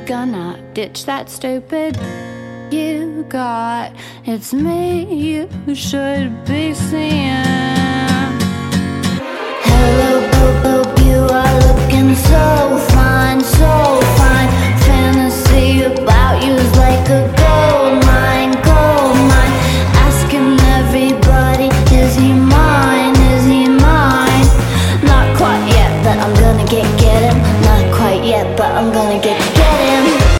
gonna ditch that stupid you got. It's me you should be seeing.